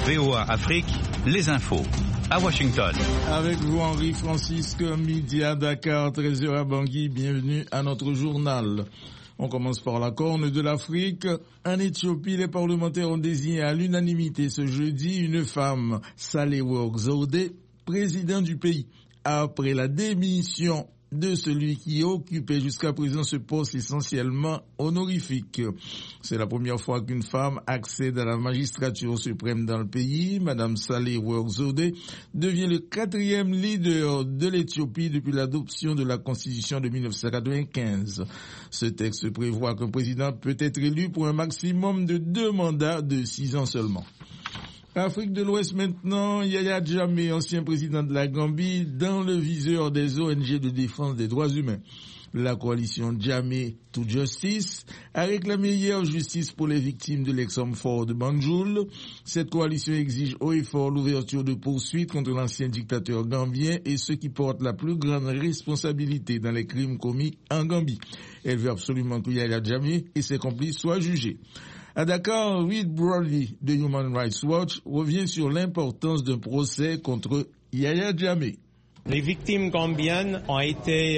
VOA Afrique, les infos. À Washington. Avec vous, Henri-Francisque, midi à Dakar, 13h à Bangui. Bienvenue à notre journal. On commence par la Corne de l'Afrique. En Éthiopie, les parlementaires ont désigné à l'unanimité ce jeudi une femme, Sahle-Work Zewde, président du pays, après la démission de celui qui occupait jusqu'à présent ce poste essentiellement honorifique. C'est la première fois qu'une femme accède à la magistrature suprême dans le pays. Madame Sahle-Work Zewde devient le 4e leader de l'Éthiopie depuis l'adoption de la Constitution de 1995. Ce texte prévoit qu'un président peut être élu pour un maximum de 2 mandats de 6 ans seulement. Afrique de l'Ouest maintenant, Yahya Jammeh, ancien président de la Gambie, dans le viseur des ONG de défense des droits humains. La coalition Jammeh to Justice a réclamé hier justice pour les victimes de l'ex-homme fort de Banjul. Cette coalition exige haut et fort l'ouverture de poursuites contre l'ancien dictateur gambien et ceux qui portent la plus grande responsabilité dans les crimes commis en Gambie. Elle veut absolument que Yahya Jammeh et ses complices soient jugés. À Dakar, Reed Bradley de Human Rights Watch revient sur l'importance d'un procès contre Yahya Jammeh. Les victimes gambiennes ont été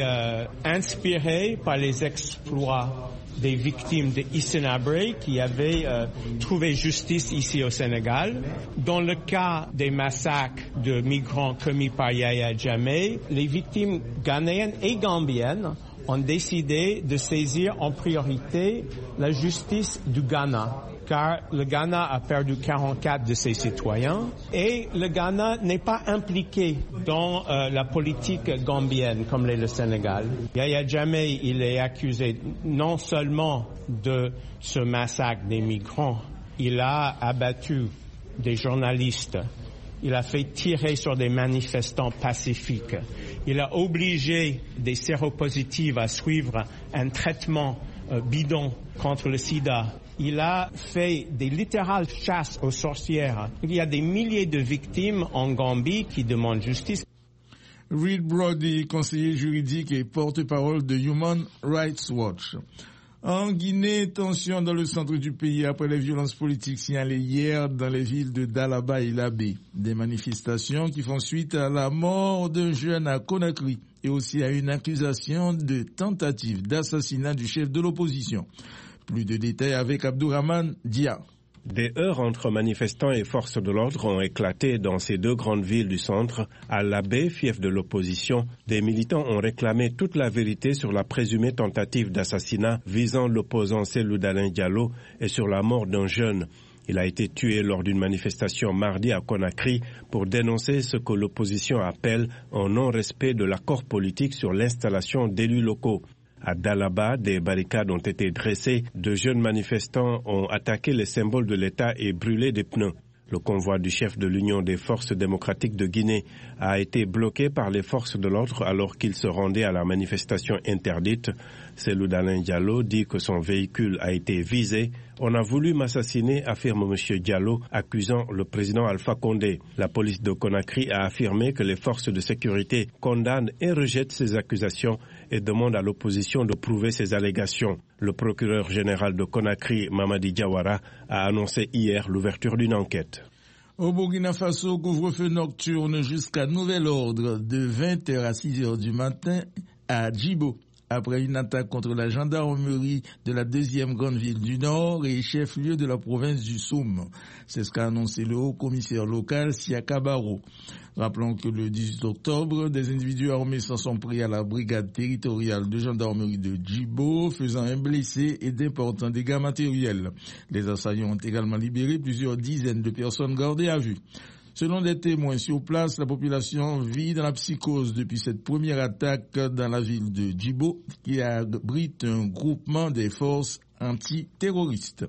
inspirées par les exploits des victimes de Hissène Habré qui avaient trouvé justice ici au Sénégal. Dans le cas des massacres de migrants commis par Yahya Jammeh, les victimes ghanéennes et gambiennes ont décidé de saisir en priorité la justice du Ghana, car le Ghana a perdu 44 de ses citoyens et le Ghana n'est pas impliqué dans la politique gambienne comme l'est le Sénégal. Yahya Jammeh, il est accusé non seulement de ce massacre des migrants, il a abattu des journalistes, il a fait tirer sur des manifestants pacifiques. Il a obligé des séropositives à suivre un traitement bidon contre le sida. Il a fait des littérales chasses aux sorcières. Il y a des milliers de victimes en Gambie qui demandent justice. Reed Bradley, conseiller juridique et porte-parole de Human Rights Watch. En Guinée, tension dans le centre du pays après les violences politiques signalées hier dans les villes de Dalaba et Labé. Des manifestations qui font suite à la mort d'un jeune à Conakry et aussi à une accusation de tentative d'assassinat du chef de l'opposition. Plus de détails avec Abdourahmane Dia. Des heurts entre manifestants et forces de l'ordre ont éclaté dans ces 2 grandes villes du centre. À Labé, fief de l'opposition, des militants ont réclamé toute la vérité sur la présumée tentative d'assassinat visant l'opposant Cellou Dalein Diallo et sur la mort d'un jeune. Il a été tué lors d'une manifestation mardi à Conakry pour dénoncer ce que l'opposition appelle un non-respect de l'accord politique sur l'installation d'élus locaux. À Dalaba, des barricades ont été dressées. De jeunes manifestants ont attaqué les symboles de l'État et brûlé des pneus. Le convoi du chef de l'Union des forces démocratiques de Guinée a été bloqué par les forces de l'ordre alors qu'il se rendait à la manifestation interdite. Cellou Dalein Diallo dit que son véhicule a été visé. On a voulu m'assassiner, affirme M. Diallo, accusant le président Alpha Condé. La police de Conakry a affirmé que les forces de sécurité condamnent et rejettent ces accusations et demandent à l'opposition de prouver ces allégations. Le procureur général de Conakry, Mamadi Diawara, a annoncé hier l'ouverture d'une enquête. Au Burkina Faso, couvre-feu nocturne jusqu'à nouvel ordre de 20h à 6h du matin à Djibo, après une attaque contre la gendarmerie de la 2e grande ville du Nord et chef-lieu de la province du Soum. C'est ce qu'a annoncé le haut-commissaire local Siaka Barrow. Rappelons que le 18 octobre, des individus armés s'en sont pris à la brigade territoriale de gendarmerie de Djibo, faisant un blessé et d'importants dégâts matériels. Les assaillants ont également libéré plusieurs dizaines de personnes gardées à vue. Selon des témoins sur place, la population vit dans la psychose depuis cette première attaque dans la ville de Djibo, qui abrite un groupement des forces antiterroristes.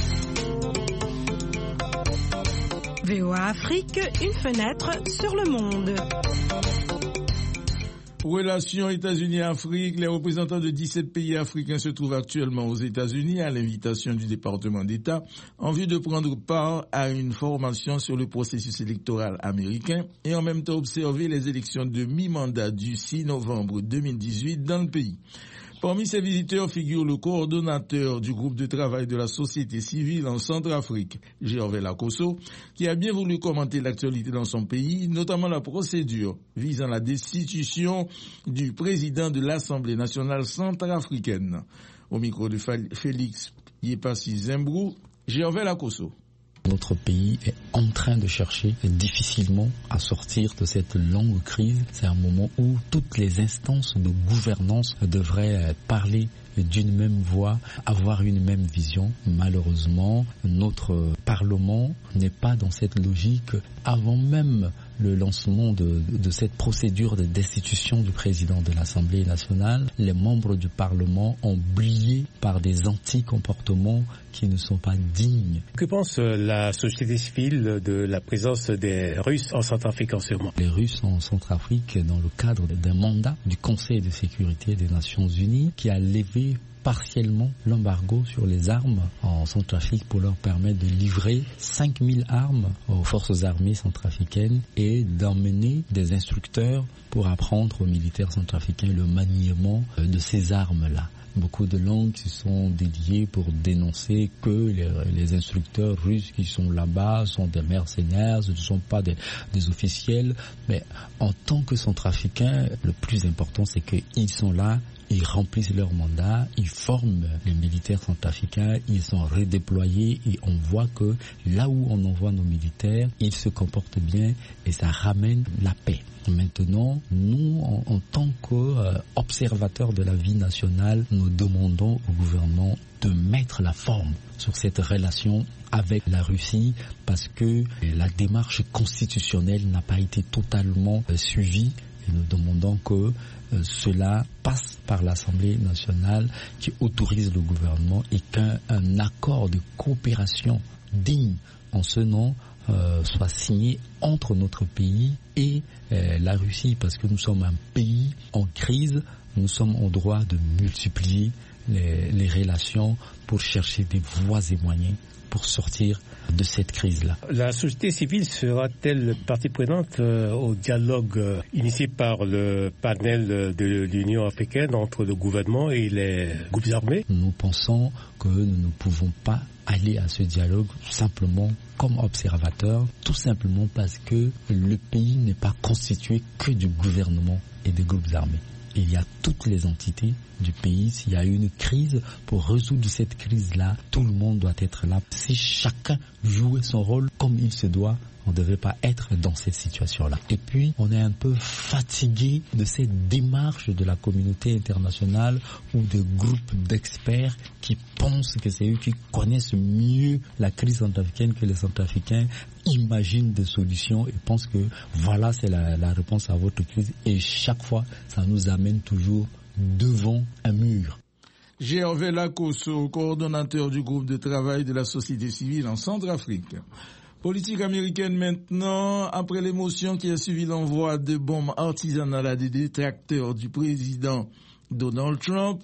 VOA Afrique, une fenêtre sur le monde. Relations États-Unis-Afrique, les représentants de 17 pays africains se trouvent actuellement aux États-Unis à l'invitation du département d'État en vue de prendre part à une formation sur le processus électoral américain et en même temps observer les élections de mi-mandat du 6 novembre 2018 dans le pays. Parmi ces visiteurs figure le coordonnateur du groupe de travail de la société civile en Centrafrique, Gervais Lakosso, qui a bien voulu commenter l'actualité dans son pays, notamment la procédure visant la destitution du président de l'Assemblée nationale centrafricaine. Au micro de Félix Yepassi Zembrou, Gervais Lakosso. Notre pays est en train de chercher difficilement à sortir de cette longue crise. C'est un moment où toutes les instances de gouvernance devraient parler d'une même voix, avoir une même vision. Malheureusement, notre Parlement n'est pas dans cette logique. Avant même le lancement de cette procédure de destitution du président de l'Assemblée nationale, les membres du Parlement ont brillé par des anti-comportements qui ne sont pas dignes. Que pense la société civile de la présence des Russes en Centrafrique en ce moment? Les Russes en Centrafrique, dans le cadre d'un mandat du Conseil de sécurité des Nations Unies, qui a levé partiellement l'embargo sur les armes en Centrafrique pour leur permettre de livrer 5000 armes aux forces armées centrafricaines et d'emmener des instructeurs pour apprendre aux militaires centrafricains le maniement de ces armes-là. Beaucoup de langues se sont dédiées pour dénoncer que les instructeurs russes qui sont là-bas sont des mercenaires, ce ne sont pas des officiels. Mais en tant que Centrafricains, le plus important, c'est qu'ils sont là, ils remplissent leur mandat, ils forment les militaires centrafricains, ils sont redéployés et on voit que là où on envoie nos militaires, ils se comportent bien et ça ramène la paix. Maintenant, nous, en tant qu'observateurs de la vie nationale, nous demandons au gouvernement de mettre la forme sur cette relation avec la Russie parce que la démarche constitutionnelle n'a pas été totalement suivie. Et nous demandons que cela passe par l'Assemblée nationale qui autorise le gouvernement et qu'un accord de coopération digne en ce nom soit signé entre notre pays et la Russie, parce que nous sommes un pays en crise, nous sommes en droit de multiplier les relations pour chercher des voies et moyens pour sortir de cette crise-là. La société civile sera-t-elle partie prenante au dialogue initié par le panel de l'Union africaine entre le gouvernement et les groupes armés? Nous pensons que nous ne pouvons pas aller à ce dialogue simplement comme observateurs, tout simplement parce que le pays n'est pas constitué que du gouvernement et des groupes armés. Il y a toutes les entités du pays. S'il y a une crise, pour résoudre cette crise-là, tout le monde doit être là. Si chacun jouait son rôle comme il se doit, on ne devrait pas être dans cette situation-là. Et puis, on est un peu fatigué de cette démarche de la communauté internationale ou de groupes d'experts qui pensent que c'est eux qui connaissent mieux la crise centrafricaine que les Centrafricains imaginent des solutions et pensent que voilà, c'est la réponse à votre crise. Et chaque fois, ça nous amène toujours devant un mur. Gervais Lakosso, coordonnateur du groupe de travail de la société civile en Centrafrique. Politique américaine maintenant, après l'émotion qui a suivi l'envoi de bombes artisanales à des détracteurs du président Donald Trump,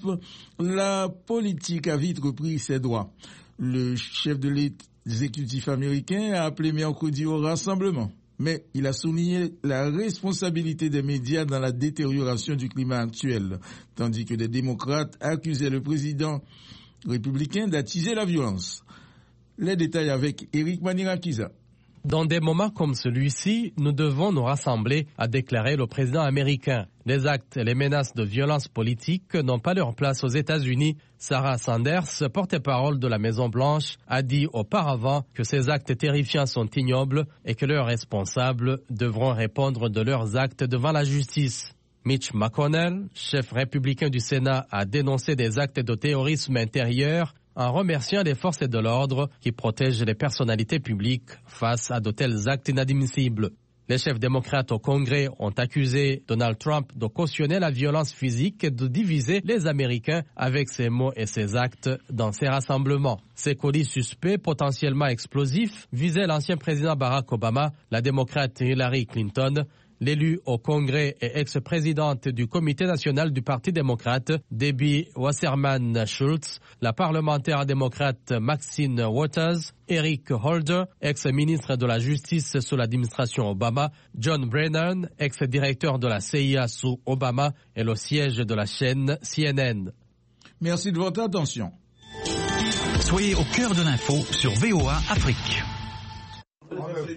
la politique a vite repris ses droits. Le chef de l'exécutif américain a appelé mercredi au rassemblement, mais il a souligné la responsabilité des médias dans la détérioration du climat actuel, tandis que des démocrates accusaient le président républicain d'attiser la violence. Les détails avec Eric Manirakiza. Dans des moments comme celui-ci, nous devons nous rassembler, a déclaré le président américain. Les actes et les menaces de violence politique n'ont pas leur place aux États-Unis. Sarah Sanders, porte-parole de la Maison-Blanche, a dit auparavant que ces actes terrifiants sont ignobles et que leurs responsables devront répondre de leurs actes devant la justice. Mitch McConnell, chef républicain du Sénat, a dénoncé des actes de terrorisme intérieur en remerciant les forces de l'ordre qui protègent les personnalités publiques face à de tels actes inadmissibles. Les chefs démocrates au Congrès ont accusé Donald Trump de cautionner la violence physique et de diviser les Américains avec ses mots et ses actes dans ces rassemblements. Ces colis suspects potentiellement explosifs visaient l'ancien président Barack Obama, la démocrate Hillary Clinton, l'élu au Congrès et ex-présidente du Comité national du Parti démocrate, Debbie Wasserman Schultz, la parlementaire démocrate Maxine Waters, Eric Holder, ex-ministre de la Justice sous l'administration Obama, John Brennan, ex-directeur de la CIA sous Obama et le siège de la chaîne CNN. Merci de votre attention. Soyez au cœur de l'info sur VOA Afrique.